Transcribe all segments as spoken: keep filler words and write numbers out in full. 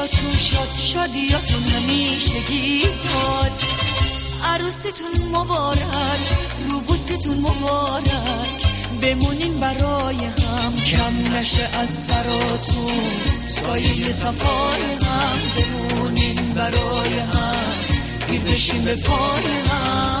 دلاتون شاد، شادیاتون همیشگی باد. عروستون مبارک، روبوستون مبارک، بمونین برای هم، کم نشه از فراتون سایه صفای هم. بمونین برای هم، گیر بشین به پای هم.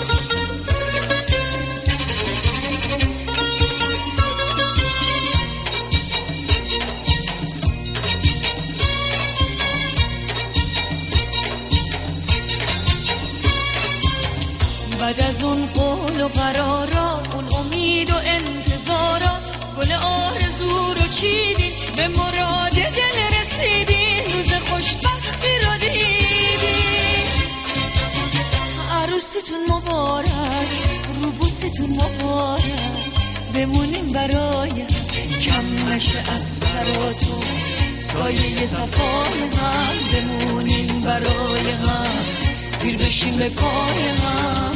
بعد از اون قول و قرارا، اون امید و انتظارا، گل آرزو رو چیدین، به مراد دل رسیدین، روز خوشبختی رو دیدین. عروستون مبارک، روبوستون مبارک، بمونین برای هم، کم نشه از سراتون سایه صفای هم. بمونین برای هم، گیر بشین به پای هم.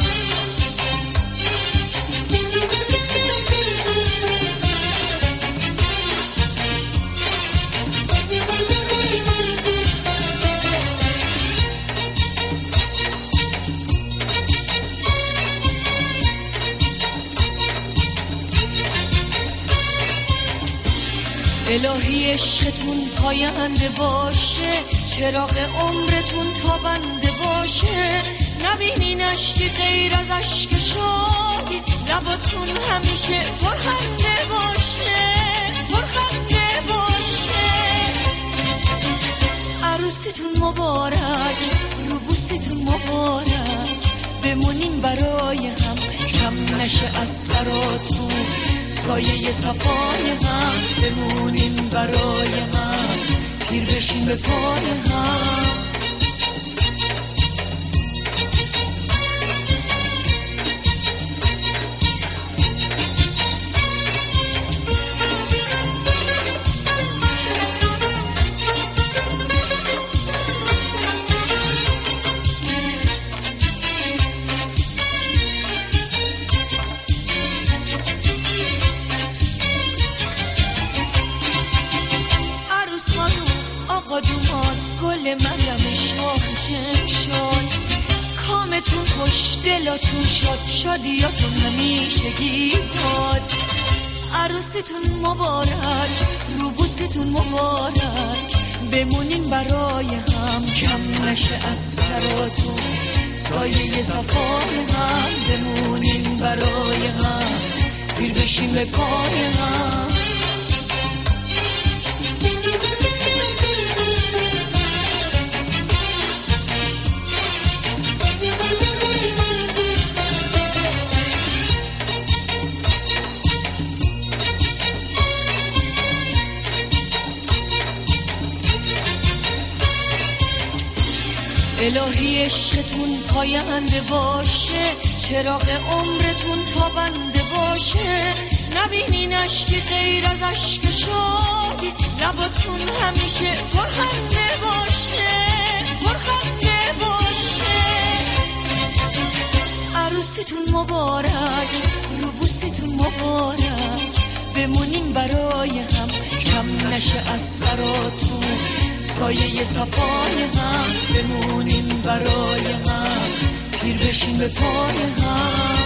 الهی عشقتون پاینده باشه، چراغ عمرتون تابنده باشه، نبینین اشکی غیر از اشک شادی، لباتون همیشه پرخنده باشه، پرخنده باشه. عروستون مبارک، روبوستون مبارک، بمونین برای هم، کم نشه از فراتون سایه صفای هم. بمونین برای هم، گیر بشین به پای هم. دومان گل مریم شاخ شمشاد، کامتون خوش، دلاتون شاد، شادیاتون همیشگی باد. عروستون مبارک، روبوستون مبارک، بمونین برای هم، کم نشه از سراتون سایه صفای هم. بمونین برای هم، گیر بشین به پای هم. الهی عشقتون پاینده باشه، چراغ عمرتون تابنده باشه، نبینین اشکی غیر از اشک شادی، لباتون همیشه پرخنده باشه، پرخنده باشه. عروستون مبارک، روبوستون مبارک، بمونین برای هم، کم نشه از فراتون سایه صفای هم. بمونین برای هم، گیر بشین به پای هم.